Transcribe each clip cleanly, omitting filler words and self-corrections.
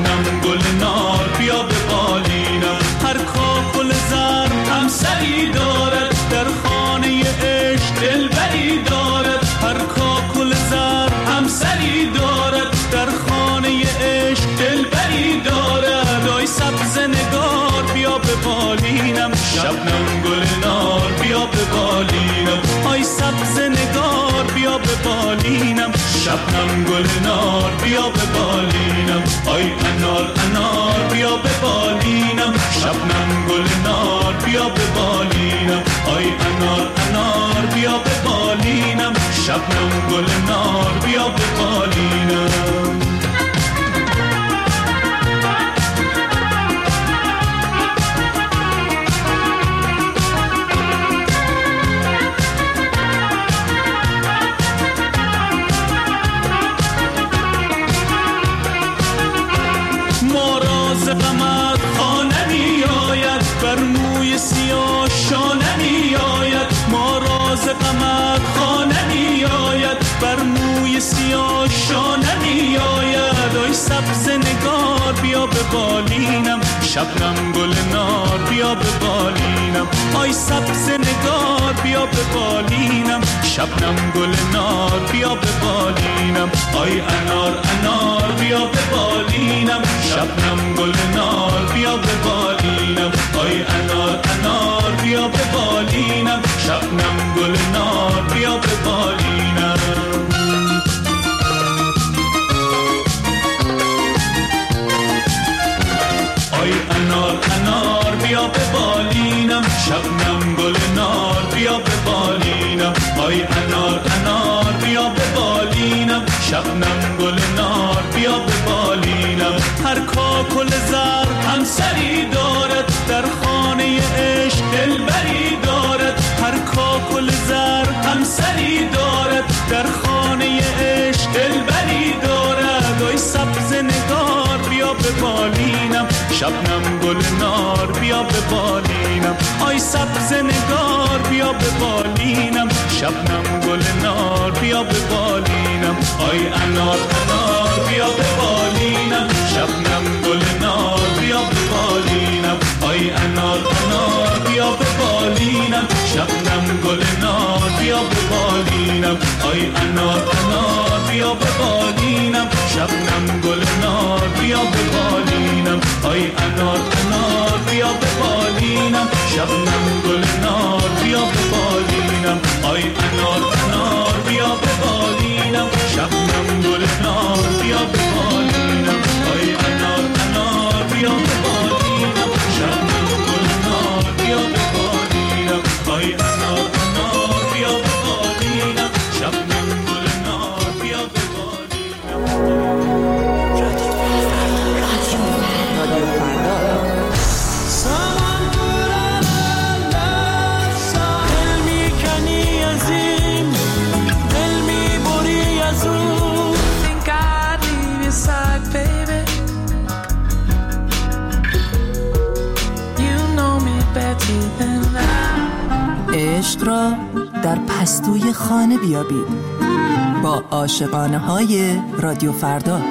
شبنم گل نار بیا به بالینم. هر کاکل زر همسری دارد، در خانه عشق دلبری دارد. هر کاکل زر همسری دارد، در خانه عشق دلبری دارد. آی سبز نگار بیا به بالینم، شبنم گل نار بیا به بالینم. آی سبز نگار بیا به بالینم، شبنم گل نار بیا به بالینم. آی انار انار بیا به بالینم، شبنم گل نار بیا به بالینم. آی انار انار بیا به بالینم، شبنم گل نار بیا به بالینم. غمت خانه می آید، بر موی سیاه شانه می آید. ما راز غمت خانه می آید، بر موی سیاه شانه می آید. آی سبز نگار بیا به بالینم، شبنم گل نار بیا به بالینم. آی سبز نگار بیا به بالینم، شبنم گل نار بیا به بالینم. آی انار انار بیا به بالینم، شبنم گل نار بیا به بالینم. آی انار انار بیا به بالینم، شبنم گل نار بیا به بالینم. آی انار انار بیا به بالینم، شبنم گل نار بیا به بالینم. آی انار انار بیا به بالینم، شبنم گل نار بیا به بالینم. هر کاکل زر همسری دارد، در خانه عشق دلبری دارد. هر کاکل زر همسری دارد، در خانه عشق دلبری دارد. آی سبز نگار بیا به بالینم، شبنم گل نار بیا به بالینم. آی سبز نگار بیا به بالینم، شبنم گل نار بیا به بالینم. آی انار انار بیا به بالینم، شبنم گل نار بیا به بالینم. آی انار انار بیا به بالینم، شبنم گل نار بیا به بالینم. آی انار انار بیا به بالینم، شبنم گل نار بیا به بالینم. آی انار انار بیا به بالینم، شبنم گل نار بیا به بالینم. آی انار انار بیا به بالینم، شبنم گل نار بیا به بالینم. آی انار انار بیا به بالینم، شبنم گل نار بیا به بالینم. آی انار انار بیا به بالینم، شبنم گل نار بیا به بالینم. عشق را در پستوی خانه بیابید با عاشقانه های رادیو فردا.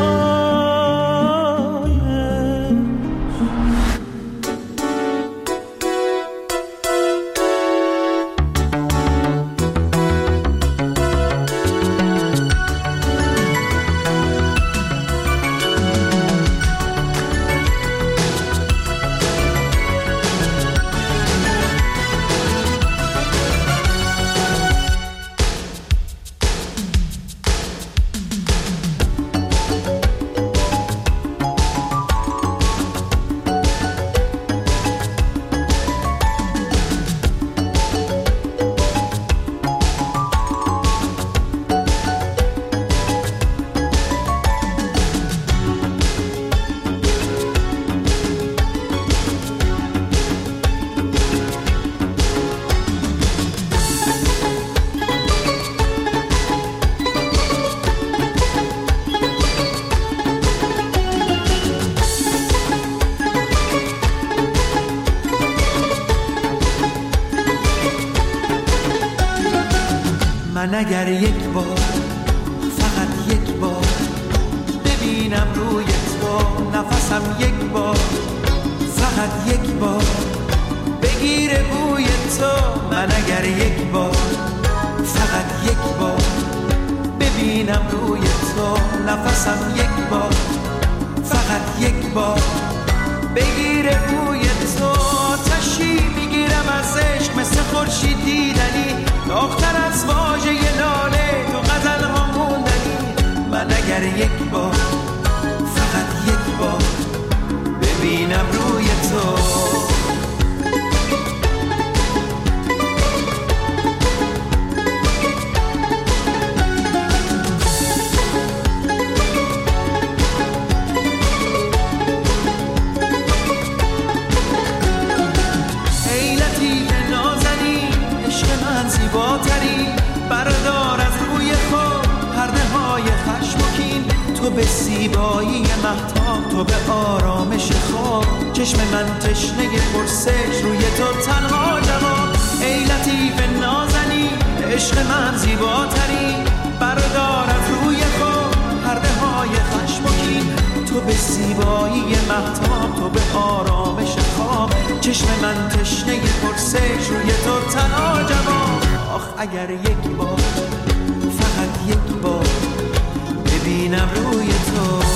من اگر یک بار، فقط یک بار ببینم روی تو، نفسم یک بار، فقط یک بار بگیره بوی تو. من اگر یک بار، فقط یک بار ببینم روی تو. نفسم یک بار، فقط یک بار بگیره بوی تو. آتشی میگیرم از عشق مثل خورشید دیدنی، داغ‌تر از واژه لاله تو غزل ها موندنی. من اگر یک بار، فقط یک بار ببینم روی تو. بردار از روی خود پرده های خشم و کین. تو به زیبایی مهتاب، تو به آرامش خواب. چشم من تشنه پرسش، روی تو تنها جواب. ای لطیف نازنی، عشق من زیباتری. بردار از روی خود پرده های خشم و کین. تو به زیبایی مهتاب، تو به آرامش خواب. چشم من تشنه پرسش، روی تو تنها جواب. آخ اگر یک بار، فقط یک بار ببینم روی تو.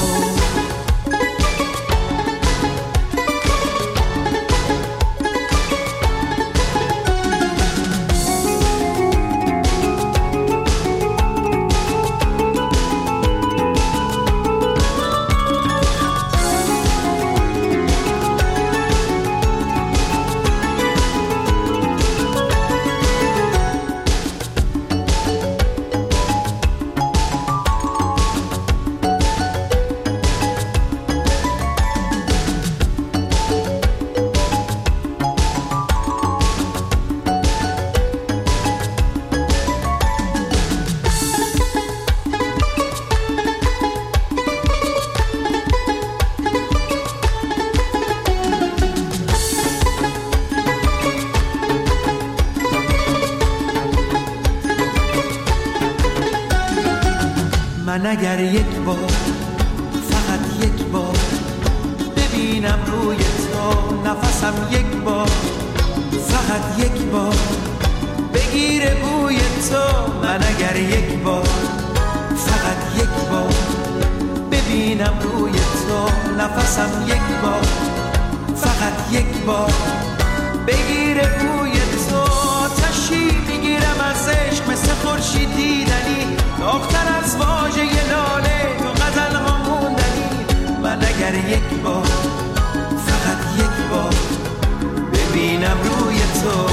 من اگر یک بار، فقط یک بار ببینم روی تو. نفسم یک بار، فقط یک بار بگیره بوی تو. من اگر یک بار، فقط یک بار ببینم روی تو. نفسم یک بار، فقط یک بار بگیره بوی تو. آتشی میگیرم از عشق مثل خورشید دیدنی، داغ‌تر از واژه لاله تو غزل ها موندنی. من اگر یک بار، فقط یک بار ببینم روی تو.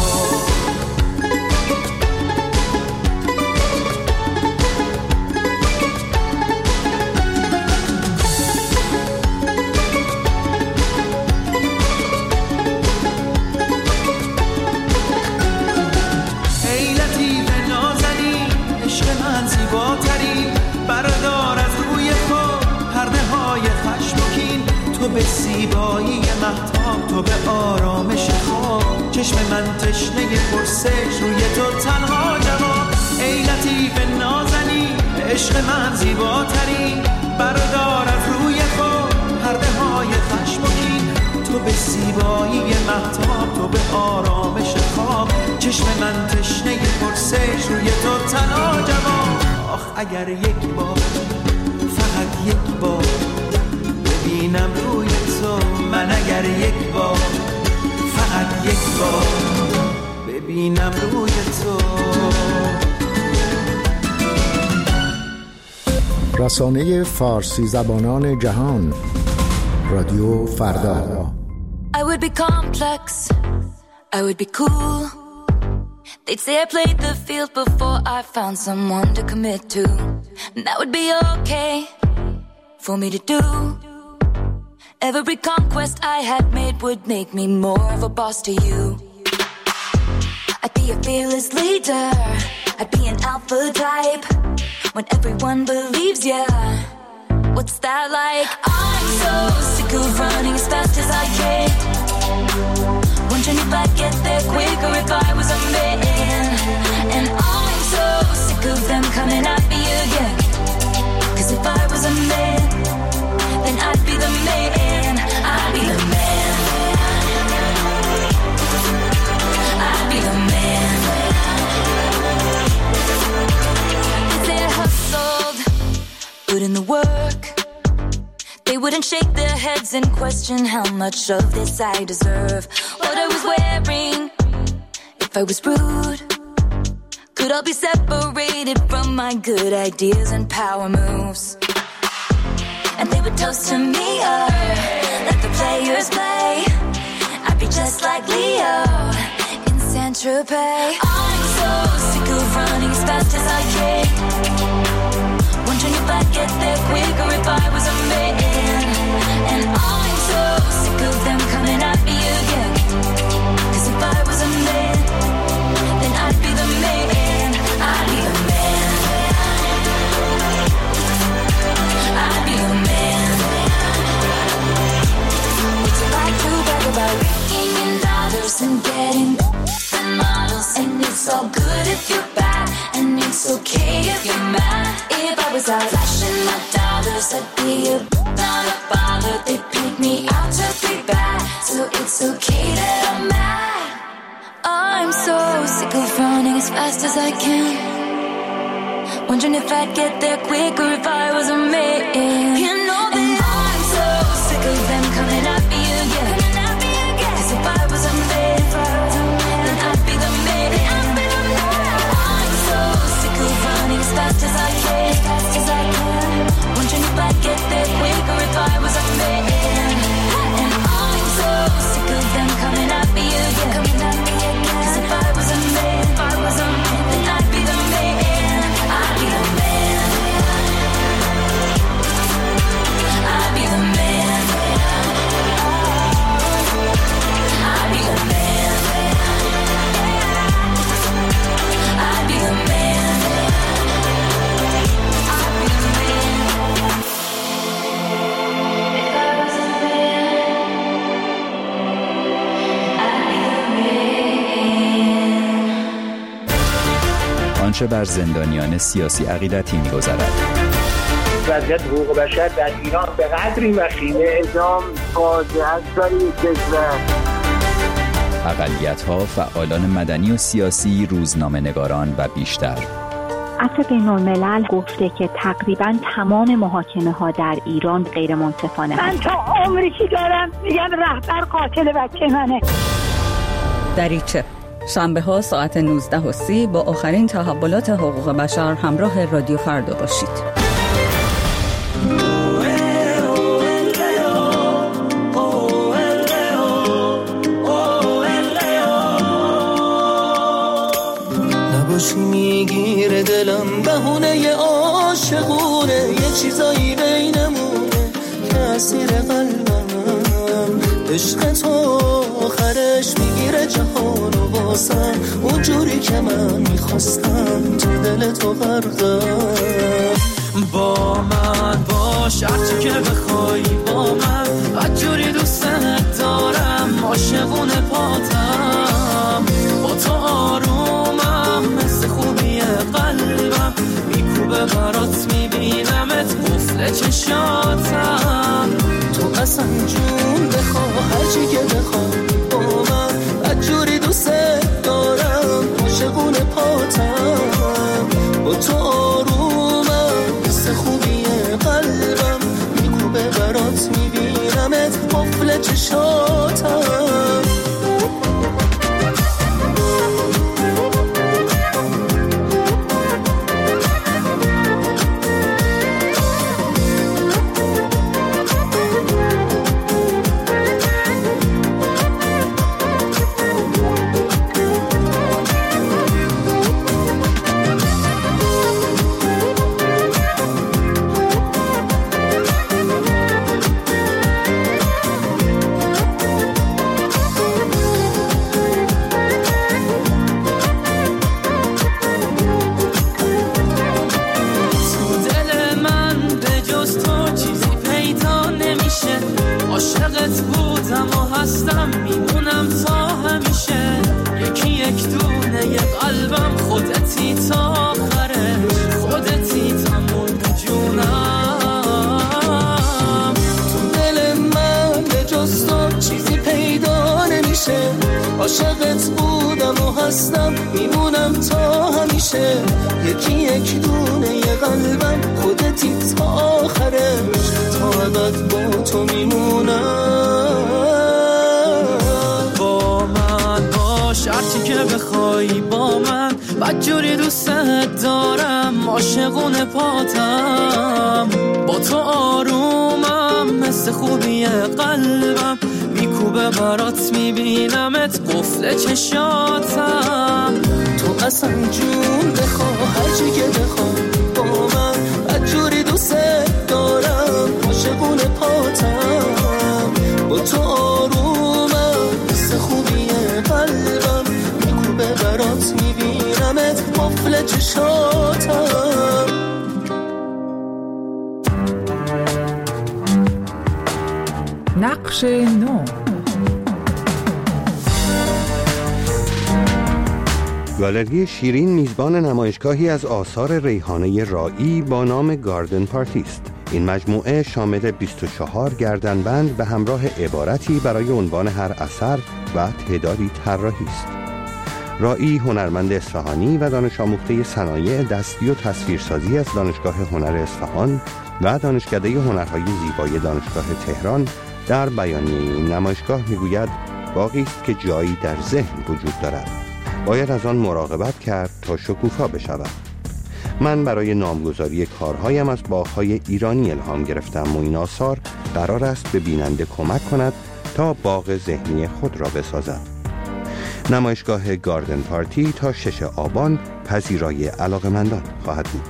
بردار از روی خود پرده های خشم و کین. تو به زیبایی مهتاب، تو به آرامش خواب. چشم من تشنه پرسش، روی تو تنها جواب. ای لطیف نازنی، عشق من زیباتری. بردار از روی خود پرده های خشم و کین. تو به زیبایی مهتاب، تو به آرامش خواب. چشم من تشنه پرسش، روی تو تنها جواب. آخ اگر یک بار، فقط یک بار ببینم روی تو. من اگر یک بار، فقط یک بار ببینم روی تو. رسانه فارسی زبانان جهان، رادیو فردا. I would be complex, I would be cool. They'd say I played the field before I found someone to commit to. And that would be okay for me to do. Every conquest I had made would make me more of a boss to you. I'd be a fearless leader, I'd be an alpha type. When everyone believes ya, what's that like? I'm so sick of running as fast as I can. Wondering if I'd get there quicker if I was a man. And I'm so sick of them coming at me again. 'Cause if I was a man, then I'd be the man. heads and question how much of this I deserve. What I was wearing, if I was rude, could all be separated from my good ideas and power moves. And they would toast to me, let the players play. I'd be just like Leo in Saint-Tropez. I'm so sick of running as fast as I can, wondering if I'd get there quicker if I was a man. And I'm so sick of them coming at me again, 'cause if I was a man, then I'd be the man. I'd be the man. I'd be the man. What's it like to brag about raking in dollars and getting the models? And it's all good if you're bad, and it's okay if you're mad. If I was out flashing my dollars, I'd be not a bother. They pick me out to be bad, so it's okay that I'm mad. I'm so sick of running as fast as I can, wondering if I'd get there quicker if I was a man. You know that I'm so sick of them coming at me again, 'cause if I was a man, then I'd be the man. I'm so sick of running as fast as I can, wondering if I'd get there quicker if I was a man. And I'm so sick of them coming at me again, 'cause if I was a man, then I'd be the man. I'd be the man. I'd be the man. I'd be the man. I'd be the man. I'd be the man. If I was a man, I'd be the man. آنچه بر زندانیان سیاسی عقیدتی می‌گذرد. وضعیت حقوق بشر در ایران به قدری وخیمه، اعدام فاجعه است برای کشور. اقلیت‌ها، فعالان مدنی و سیاسی، روزنامه‌نگاران و بیشتر. عفو بین‌الملل گفته که تقریباً تمام محاکمه‌ها در ایران غیر منصفانه. من تا عمری که دارم میگم رهبر قاتل بچه منه. دریچه شنبه ها ساعت 19:30 با آخرین تحولات حقوق بشر همراه رادیو فردا باشید. نباشی میگیره دلم بهونه عاشقونه، یه چیزایی بینمونه که اسیر قلبم، عشق تو آخرش میگیره جهان و واسم، اونجوری که من میخواستم تو دل تو غرقم. با من باش هرچی که بخوای، با من بدجوری دوستت دارم، عاشقونه پاتم، با تو آرومم، مثل خوبی قلبم میکوبه برات، میبینمت قفل چشاتم، تو اصلا جون بخوا هرچی که بخوای، با من بدجوری دوستت دارم، عاشقونه پاتم، با تو آرومم، مثل خوبی قلبم میکوبه برات، میبینمت قفل چشاتم. عاشقت بودم و هستم، میمونم تا همیشه، یکی یک دونه یه قلبم، خودتی تا آخره، خودتی تموم جونم، تو دل من به جز تو چیزی پیدا نمیشه، عاشقت بودم و هستم، میمونم تا همیشه، یکی یک دونه یه قلبم، خودتی تا آخره، تا ابد با تو میمونم. با من باش هرچی که بخوای با من، بدجوری دوستت دارم، عاشقونه پاتم، با تو آرومم، مثل خوبی قلبم میکوبه برات، میبینمت قفل چشاتم. تو اصلا جون بخوا هرچی که بخوای با من، بدجوری دوستت دارم، عاشقونه پاتم، با تو آرومم، مثل خوبی قلبم میکوبه برات، میبینمت قفل چشاتم. نقش نو. گالری شیرین میزبان نمایشگاهی از آثار ریحانه رایی با نام گاردن پارتی است. این مجموعه شامل 24 گردنبند به همراه عبارتی برای عنوان هر اثر و تعدادی طراحی است. رایی هنرمند اصفهانی و دانش آموخته صنایع دستی و تصویرسازی از دانشگاه هنر اصفهان و دانشکده هنرهای زیبای دانشگاه تهران در بیانیه این نمایشگاه میگوید باغی است که جایی در ذهن وجود دارد، باید از آن مراقبت کرد تا شکوفا بشود. من برای نامگذاری کارهایم از باغ‌های ایرانی الهام گرفتم و این آثار قرار است به بیننده کمک کند تا باغ ذهنی خود را بسازد. نمایشگاه گاردن پارتی تا 6 آبان پذیرای علاقه‌مندان خواهد بود.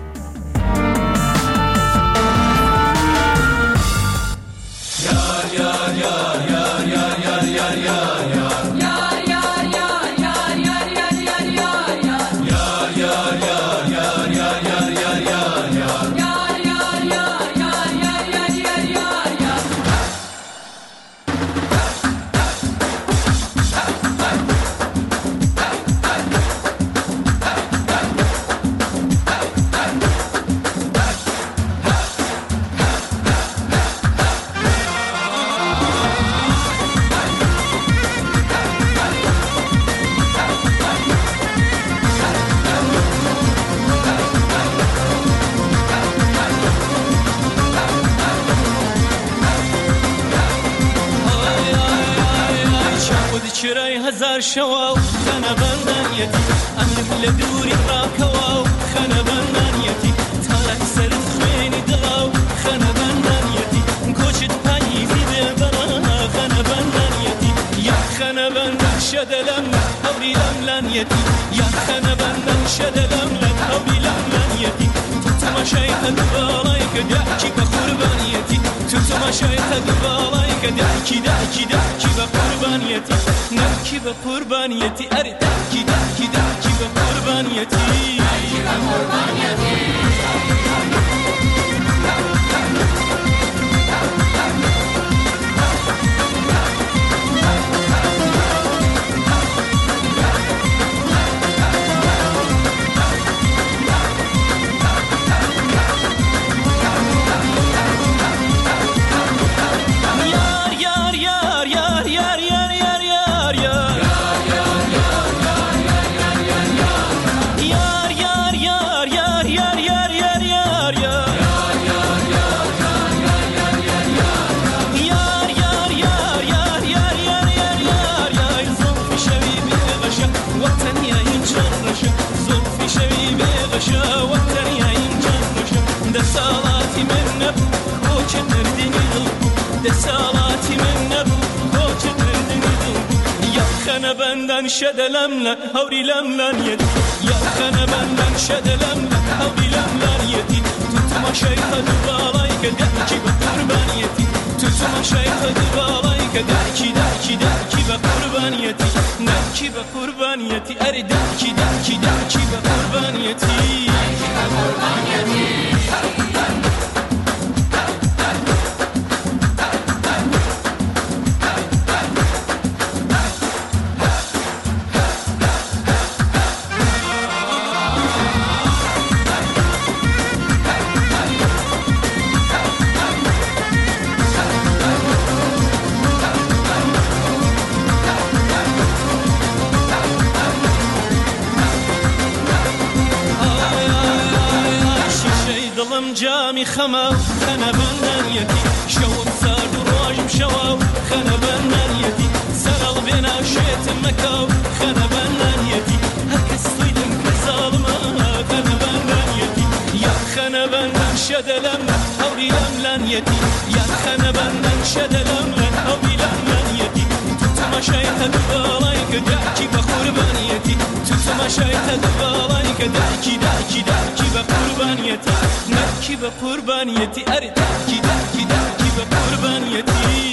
شواو خنا بندانيتي أملك لدوري راكواو خنا بندانيتي تالك سرت خويني دراو خنا بندانيتي كوشت باني في دبرا خنا بندانيتي يا خنا بندان شدلم أولي لملانيتي يا خنا بندان شدلم أولي لملانيتي تتما شيخ دبارايك دعكي بقربانيتي تتما شيخ دبارايك دعكي دعكي دعكي بقربانيتي نبكي بقربانيتي أريد دعكي دعكي دعكي بقربانيتي دعكي بقربانيتي بندن شدلم لا هوري لملان يدي يا خنا بندن شدلم لا هوري لملان يدي تتما شيخ دبارايك دعكي بقربانيتي تتما شيخ دبارايك دعكي دعكي دعكي بقربانيتي نعكي بقربانيتي أري دعكي دعكي دعكي بقربانيتي دعكي بقربانيتي جامی خما خنا بندنیتی شوم سرد و راجم شوا خنا بندنیتی سرال بنا شیت مکاو خنا بندنیتی هکس تویدم کسالما خنا بندنیتی یا خنا بندن شدلم هولی لملنیتی یا خنا بندن شدلم هولی لملنیتی تو مشایت بالای که درکی به قربانیتی تو مشایت بالای که درکی به قربانیتی نرکی به قربانیتی اری درکی به قربانیتی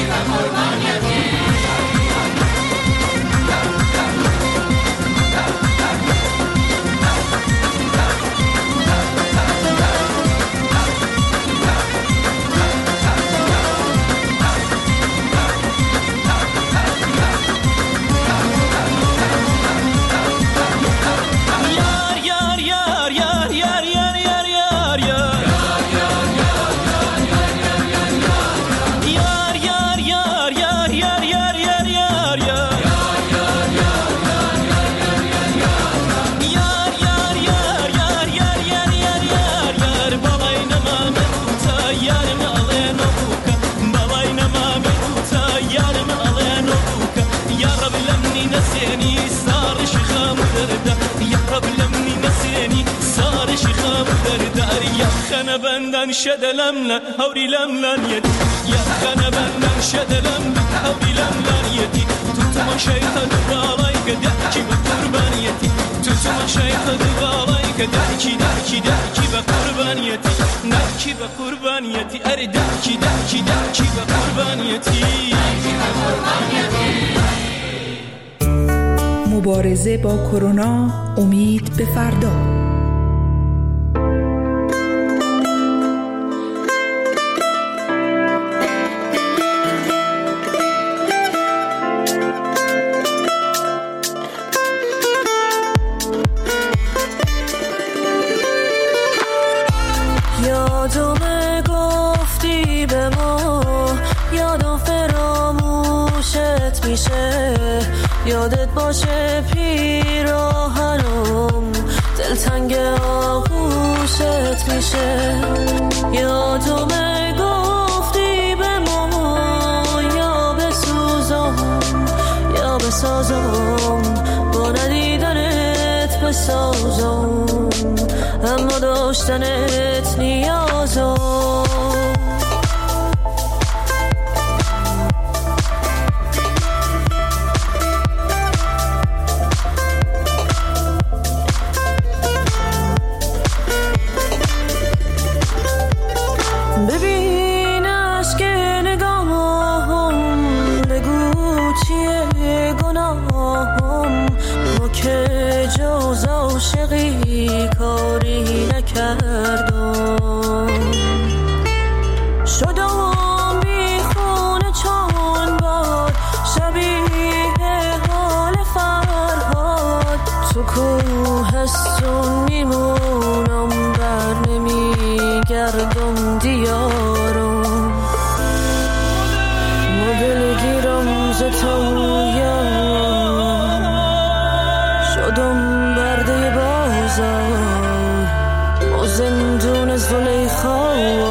بندن شدلم لا هوري لملان يدي يا خنا بندن شدلم لا هوري لملان يدي تو شيخ دبالاي كدحكي بقربانيتي تو شيخ دبالاي كدحكي بقربانيتي نحكي بقربانيتي اري دحكي بقربانيتي مبارزه با کرونا، امید به فردا. یادم گفتی به ما یادم فراموشت میشه یادت باشه پیراهنم دلتنگ آغوشت میشه یادم گفتی به ما یا بسوزم یا بسازم با ندیدنت بسازم اما داشتنت نیازم ببین عشق نگاهم بگو چیه گناهم ما که جز عاشقی کاری نکردم شدم بی خونه چون بار شبیه حال فرهاد تو کوهستون میمونم بر نمیگردم دیارم مدل گیرم ز تویم شدم برده بازار ما زندون زلیخا